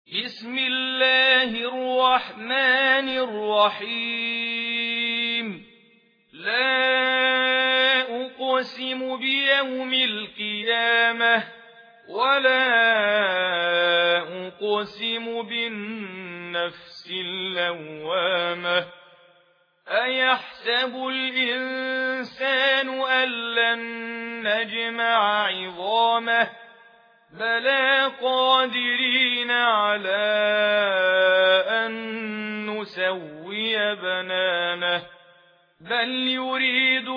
بسم الله الرحمن الرحيم. لا أقسم بيوم القيامة ولا أقسم بالنفس اللوامة. أيحسب الإنسان أن لن نجمع عظامه بلى قادرين على أن نسوي بنانه بل يريد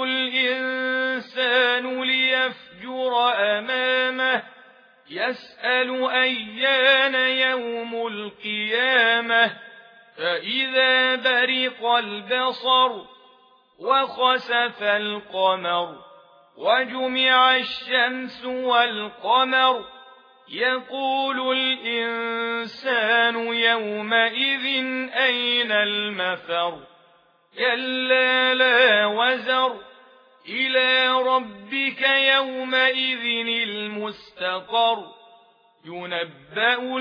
الإنسان ليفجر أمامه يسأل أيان يوم القيامة فإذا برق البصر وخسف القمر وجمع الشمس والقمر يقول الإنسان يومئذ أين المفر كلا لا وزر إلى ربك يومئذ المستقر ينبأ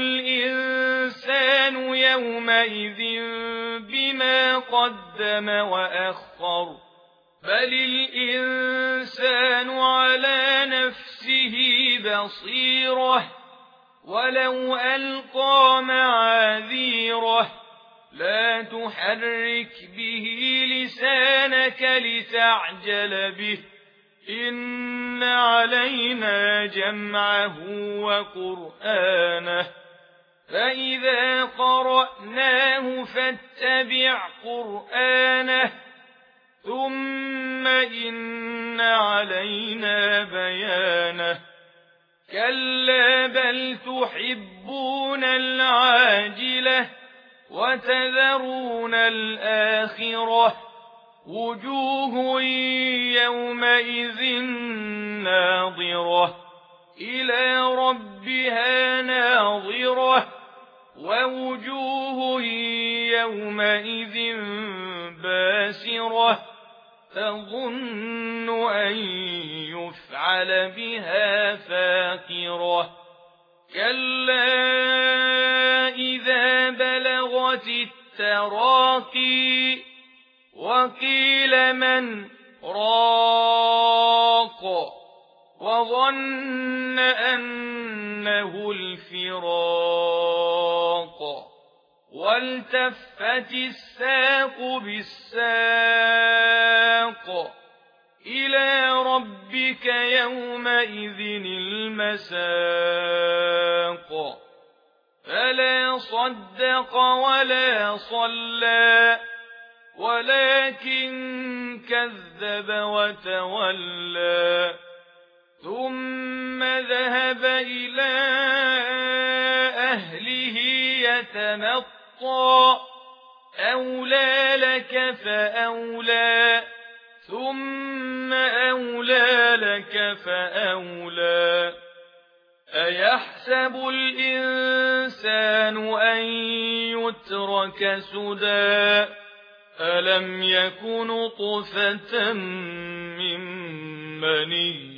الإنسان يومئذ بما قدم وأخر بل الإنسان على نفسه بصيرة ولو ألقى معاذيره لا تحرك به لسانك لتعجل به إن علينا جمعه وقرآنه فإذا قرأناه فاتبع قرآنه ثم إن علينا بيانه كلا بل تحبون العاجلة وتذرون الآخرة وجوه يومئذ ناظرة إلى ربها ناظرة ووجوه يومئذ باسرة تظن أن يفعل بها فاقرة كلا إذا بلغت التراقي وقيل من راق وظن أنه الفراق والتفت الساق بالساق إلى ربك يومئذ المساق فلا صدق ولا صلى ولكن كذب وتولى ثم ذهب إلى أهله يتمطى أولى لك فأولى ثم أولى لك فأولى أيحسب الإنسان أن يترك سدى ألم يكن نطفة من مني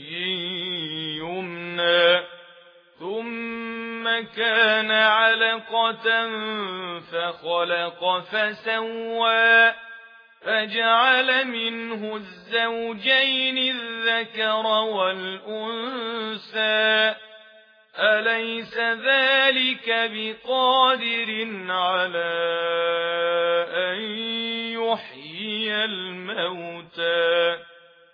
يمنى ثم كان علقة فخلق فسوى فجعل منه الزوجين الذكر والأنثى أليس ذلك بقادر على أن يحيي الموتى